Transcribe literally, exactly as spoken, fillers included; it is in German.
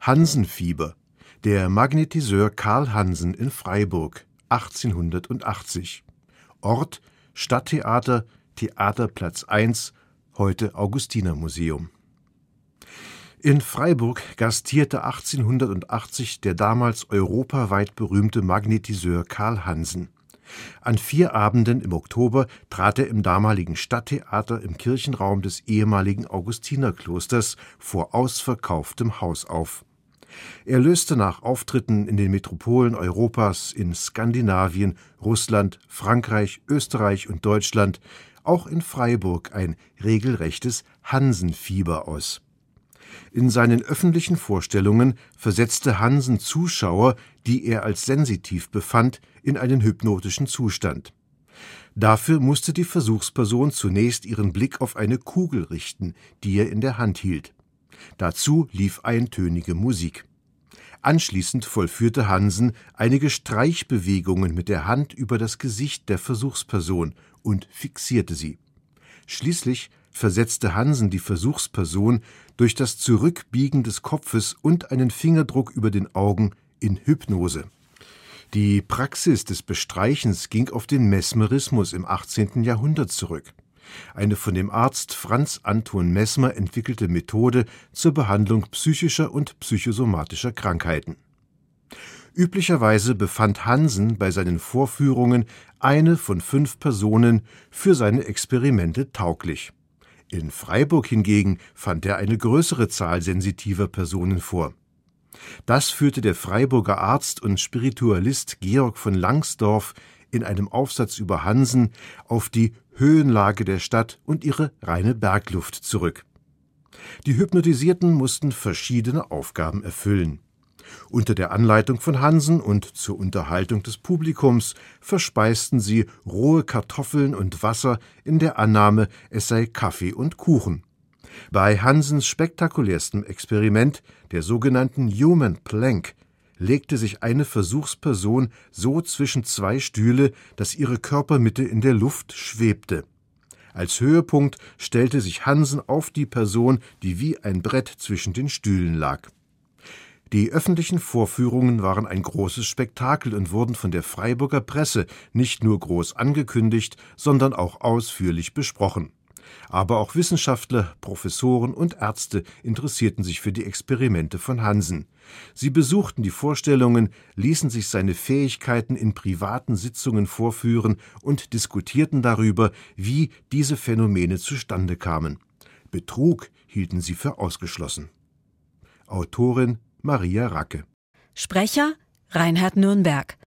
Hansenfieber, der Magnetiseur Karl Hansen in Freiburg, achtzehnhundertachtzig. Ort: Stadttheater, Theaterplatz eins, heute Augustinermuseum. In Freiburg gastierte achtzehnhundertachtzig der damals europaweit berühmte Magnetiseur Karl Hansen. An vier Abenden im Oktober trat er im damaligen Stadttheater im Kirchenraum des ehemaligen Augustinerklosters vor ausverkauftem Haus auf. Er löste nach Auftritten in den Metropolen Europas, in Skandinavien, Russland, Frankreich, Österreich und Deutschland, auch in Freiburg ein regelrechtes Hansenfieber aus. In seinen öffentlichen Vorstellungen versetzte Hansen Zuschauer, die er als sensitiv befand, in einen hypnotischen Zustand. Dafür musste die Versuchsperson zunächst ihren Blick auf eine Kugel richten, die er in der Hand hielt. Dazu lief eintönige Musik. Anschließend vollführte Hansen einige Streichbewegungen mit der Hand über das Gesicht der Versuchsperson und fixierte sie. Schließlich versetzte Hansen die Versuchsperson durch das Zurückbiegen des Kopfes und einen Fingerdruck über den Augen in Hypnose. Die Praxis des Bestreichens ging auf den Mesmerismus im achtzehnten Jahrhundert zurück. Eine von dem Arzt Franz Anton Mesmer entwickelte Methode zur Behandlung psychischer und psychosomatischer Krankheiten. Üblicherweise befand Hansen bei seinen Vorführungen eine von fünf Personen für seine Experimente tauglich. In Freiburg hingegen fand er eine größere Zahl sensitiver Personen vor. Das führte der Freiburger Arzt und Spiritualist Georg von Langsdorff in einem Aufsatz über Hansen auf die Höhenlage der Stadt und ihre reine Bergluft zurück. Die Hypnotisierten mussten verschiedene Aufgaben erfüllen. Unter der Anleitung von Hansen und zur Unterhaltung des Publikums verspeisten sie rohe Kartoffeln und Wasser in der Annahme, es sei Kaffee und Kuchen. Bei Hansens spektakulärstem Experiment, der sogenannten Human Plank, legte sich eine Versuchsperson so zwischen zwei Stühle, dass ihre Körpermitte in der Luft schwebte. Als Höhepunkt stellte sich Hansen auf die Person, die wie ein Brett zwischen den Stühlen lag. Die öffentlichen Vorführungen waren ein großes Spektakel und wurden von der Freiburger Presse nicht nur groß angekündigt, sondern auch ausführlich besprochen. Aber auch Wissenschaftler, Professoren und Ärzte interessierten sich für die Experimente von Hansen. Sie besuchten die Vorstellungen, ließen sich seine Fähigkeiten in privaten Sitzungen vorführen und diskutierten darüber, wie diese Phänomene zustande kamen. Betrug hielten sie für ausgeschlossen. Autorin Maria Racke. Sprecher Reinhard Nürnberg.